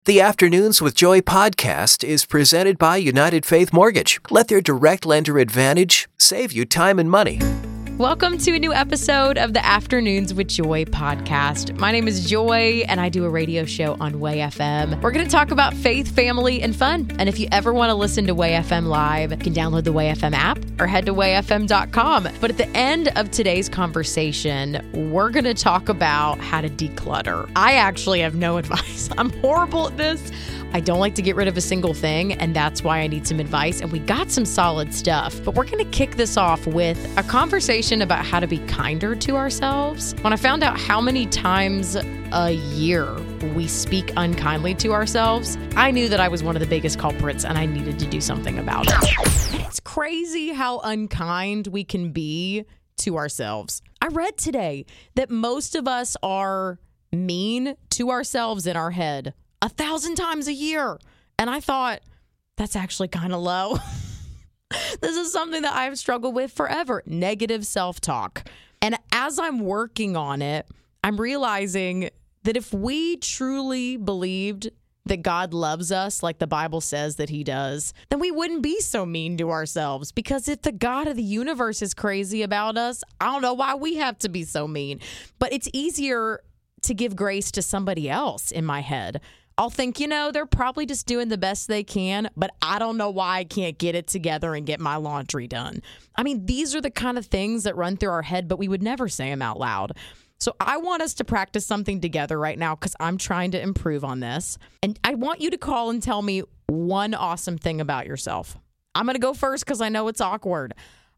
The Afternoons with Joy podcast is presented by United Faith Mortgage. Let their direct lender advantage save you time and money. Welcome to a new episode of the Afternoons with Joy podcast. My name is Joy, and I do a radio show on Way FM. We're going to talk about faith, family, and fun. And if you ever want to listen to Way FM live, you can download the Way FM app or head to wayfm.com. But at the end of today's conversation, we're going to talk about how to declutter. I actually have no advice. I'm horrible at this. I don't like to get rid of a single thing, and that's why I need some advice. And we got some solid stuff. But we're going to kick this off with a conversation about how to be kinder to ourselves. When I found out how many times a year we speak unkindly to ourselves, I knew that I was one of the biggest culprits and I needed to do something about it. And it's crazy how unkind we can be to ourselves. I read today that most of us are mean to ourselves in our head 1,000 times a year. And I thought, that's actually kind of low. This is something that I've struggled with forever, negative self-talk. And as I'm working on it, I'm realizing that if we truly believed that God loves us like the Bible says that he does, then we wouldn't be so mean to ourselves. Because if the God of the universe is crazy about us, I don't know why we have to be so mean. But it's easier to give grace to somebody else in my head. I'll think, they're probably just doing the best they can, but I don't know why I can't get it together and get my laundry done. I mean, these are the kind of things that run through our head, but we would never say them out loud. So I want us to practice something together right now because I'm trying to improve on this. And I want you to call and tell me one awesome thing about yourself. I'm going to go first because I know it's awkward.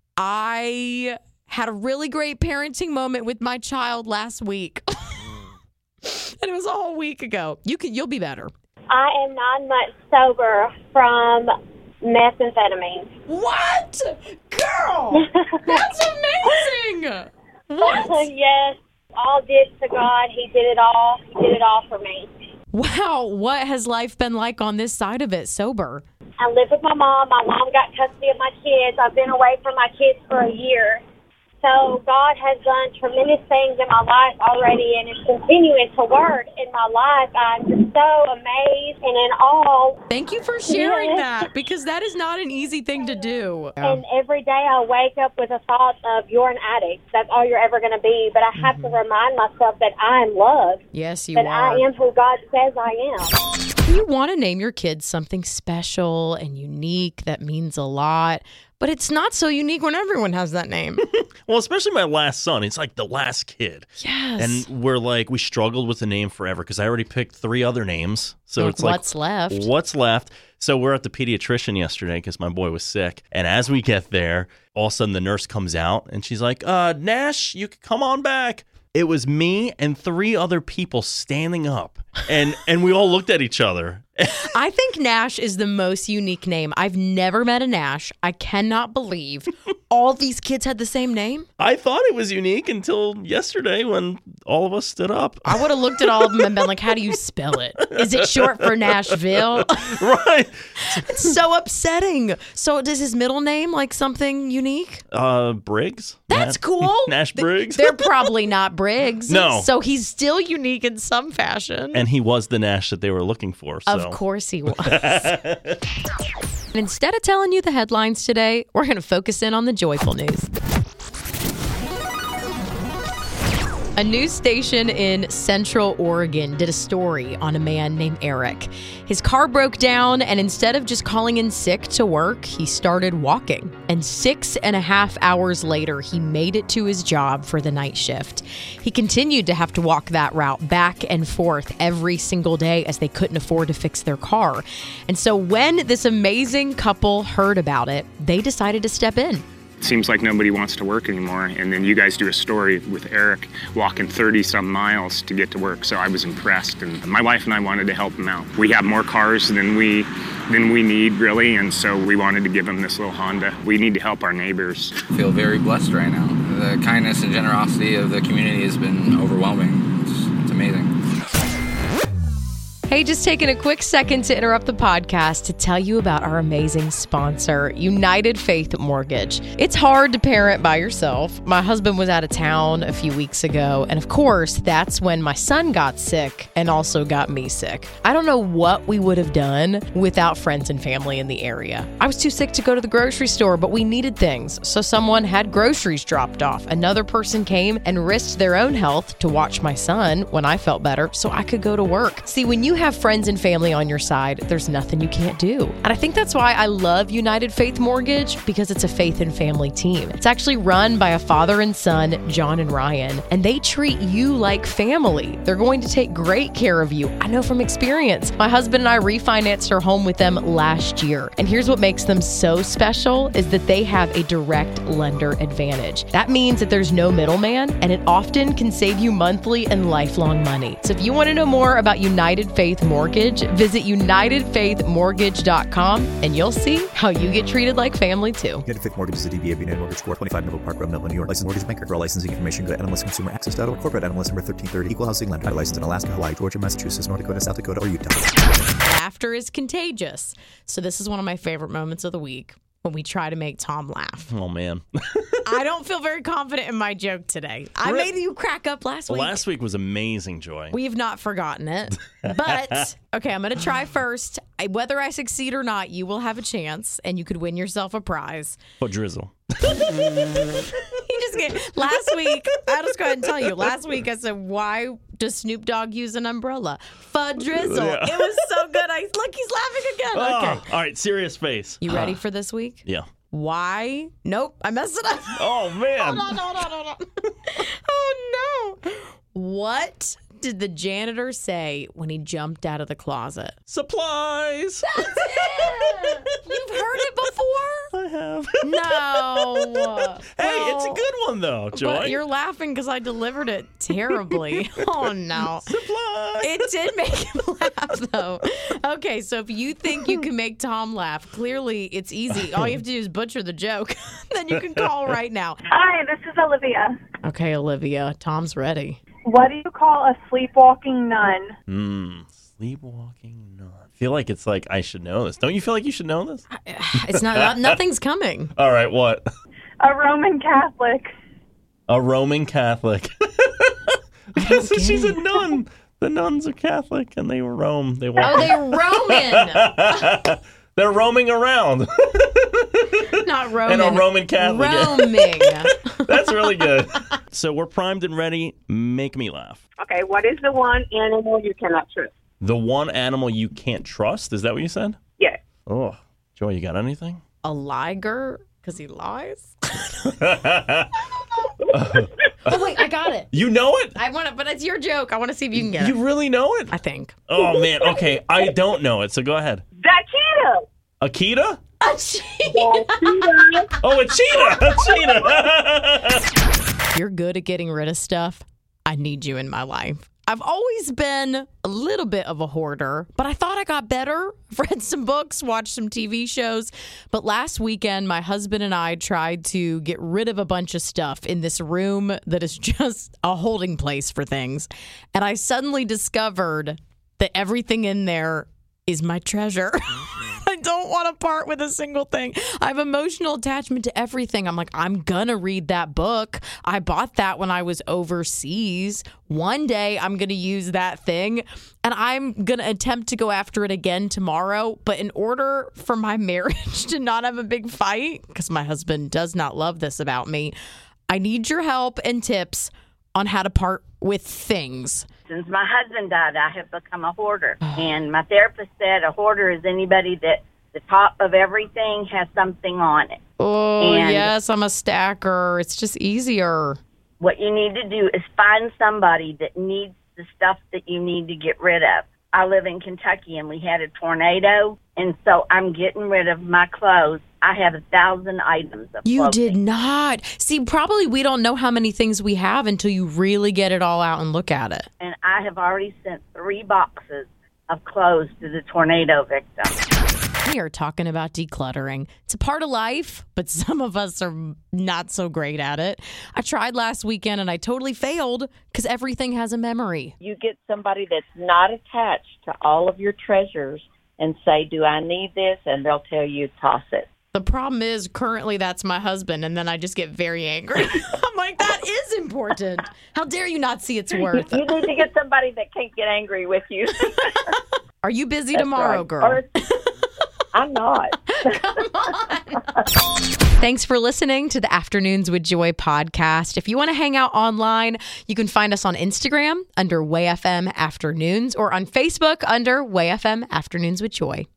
I had a really great parenting moment with my child last week. And it was a whole week ago. You'll be better. I am 9 months sober from methamphetamine. What? Girl! That's amazing! What? Yes. All gifts to God. He did it all. He did it all for me. Wow. What has life been like on this side of it, sober? I live with my mom. My mom got custody of my kids. I've been away from my kids for a year. So God has done tremendous things in my life already and is continuing to work in my life. I'm just so amazed and in awe. Thank you for sharing that, because that is not an easy thing to do. And every day I wake up with a thought of you're an addict. That's all you're ever going to be. But I have to remind myself that I am loved. Yes, you are. That I am who God says I am. You want to name your kids something special and unique that means a lot. But it's not so unique when everyone has that name. Well, especially my last son. He's like the last kid. Yes. And we struggled with the name forever because I already picked 3 other names. So it's what's left? What's left? So we're at the pediatrician yesterday because my boy was sick. And as we get there, all of a sudden the nurse comes out and she's like, Nash, you can come on back. It was me and 3 other people standing up. And we all looked at each other. I think Nash is the most unique name. I've never met a Nash. I cannot believe all these kids had the same name. I thought it was unique until yesterday when all of us stood up. I would have looked at all of them and been like, how do you spell it? Is it short for Nashville? Right. It's so upsetting. So does his middle name like something unique? Briggs. That's cool. Nash Briggs. They're probably not Briggs. No. So he's still unique in some fashion. And he was the Nash that they were looking for. So. Of course he was. And instead of telling you the headlines today, we're going to focus in on the joyful news. A news station in Central Oregon did a story on a man named Eric. His car broke down, and instead of just calling in sick to work, he started walking. And 6.5 hours later, he made it to his job for the night shift. He continued to have to walk that route back and forth every single day as they couldn't afford to fix their car. And so when this amazing couple heard about it, they decided to step in. Seems like nobody wants to work anymore. And then you guys do a story with Eric walking 30-some miles to get to work. So I was impressed. And my wife and I wanted to help him out. We have more cars than we need, really. And so we wanted to give him this little Honda. We need to help our neighbors. I feel very blessed right now. The kindness and generosity of the community has been overwhelming. It's amazing. Hey, just taking a quick second to interrupt the podcast to tell you about our amazing sponsor, United Faith Mortgage. It's hard to parent by yourself. My husband was out of town a few weeks ago, and of course, that's when my son got sick and also got me sick. I don't know what we would have done without friends and family in the area. I was too sick to go to the grocery store, but we needed things, so someone had groceries dropped off. Another person came and risked their own health to watch my son when I felt better so I could go to work. See, when you have friends and family on your side, there's nothing you can't do. And I think that's why I love United Faith Mortgage, because it's a faith and family team. It's actually run by a father and son, John and Ryan, and they treat you like family. They're going to take great care of you. I know from experience. My husband and I refinanced our home with them last year. And here's what makes them so special is that they have a direct lender advantage. That means that there's no middleman, and it often can save you monthly and lifelong money. So if you want to know more about United Faith Mortgage, visit UnitedFaithMortgage.com and you'll see how you get treated like family too. United Faith Mortgage is a DBA of United Mortgage Corp. 25 Melville Park Road, Melville, New York. Licensed mortgage banker. For all licensing information, go to NMLSConsumerAccess.org. Corporate NMLS number 1330. Equal housing lender. Licensed in Alaska, Hawaii, Georgia, Massachusetts, North Dakota, South Dakota, or Utah. Laughter is contagious. So this is one of my favorite moments of the week, when we try to make Tom laugh. Oh, man. I don't feel very confident in my joke today. I made you crack up last week. Last week was amazing, Joy. We've not forgotten it. But, okay, I'm going to try first. Whether I succeed or not, you will have a chance, and you could win yourself a prize. But drizzle. Last week, I'll just go ahead and tell you. Last week, I said, why does Snoop Dogg use an umbrella? Fudrizzle. Yeah. It was so good. Look, he's laughing again. Okay. All right, serious face. You ready for this week? Yeah. Why? Nope, I messed it up. Oh, man. Hold on. Oh, no. What did the janitor say when he jumped out of the closet? Supplies. That's it. You've heard it before? I have. No. Hey, it's a good one, though, Joy. But you're laughing because I delivered it terribly. Oh, no. Supplies. It did make him laugh, though. Okay, so if you think you can make Tom laugh, clearly it's easy. All you have to do is butcher the joke. Then you can call right now. Hi, this is Olivia. Okay, Olivia, Tom's ready. What do you call a sleepwalking nun? Sleepwalking nun. I feel like it's like I should know this. Don't you feel like you should know this? It's not nothing's coming. All right, what? A Roman Catholic. A Roman Catholic. She's a nun. The nuns are Catholic, and they roam. They walk. Oh, they're Roman. They're roaming around. Not Roman. And a Roman Catholic. Roaming. That's really good. So we're primed and ready. Make me laugh. Okay, what is the one animal you cannot trust? The one animal you can't trust? Is that what you said? Yes. Oh, Joy, you got anything? A liger? Because he lies? Oh, wait, I got it. You know it? I want it, but it's your joke. I want to see if you can get it. You really know it? I think. Oh, man. Okay, I don't know it, so go ahead. The cheetah. Akita? A cheetah. Oh, a cheetah! A cheetah! You're good at getting rid of stuff. I need you in my life. I've always been a little bit of a hoarder, but I thought I got better. Read some books, watched some TV shows. But last weekend, my husband and I tried to get rid of a bunch of stuff in this room that is just a holding place for things. And I suddenly discovered that everything in there is my treasure. I don't want to part with a single thing. I have emotional attachment to everything. I'm like, I'm going to read that book. I bought that when I was overseas. One day I'm going to use that thing and I'm going to attempt to go after it again tomorrow. But in order for my marriage to not have a big fight, because my husband does not love this about me, I need your help and tips on how to part with things. Since my husband died, I have become a hoarder. And my therapist said a hoarder is anybody that the top of everything has something on it. Oh, and yes, I'm a stacker. It's just easier. What you need to do is find somebody that needs the stuff that you need to get rid of. I live in Kentucky, and we had a tornado, and so I'm getting rid of my clothes. I have 1,000 items of You clothing. did not. See, probably we don't know how many things we have until you really get it all out and look at it. And I have already sent 3 boxes of clothes to the tornado victims. me are talking about decluttering. It's a part of life, but some of us are not so great at it. I tried last weekend and I totally failed because everything has a memory. You get somebody that's not attached to all of your treasures and say, do I need this? And they'll tell you, toss it. The problem is currently that's my husband, and then I just get very angry. I'm like, that is important. How dare you not see its worth? You need to get somebody that can't get angry with you. Are you busy That's tomorrow, right. girl? Or, I'm not. Come on. Thanks for listening to the Afternoons with Joy podcast. If you want to hang out online, you can find us on Instagram under WayFM Afternoons or on Facebook under WayFM Afternoons with Joy.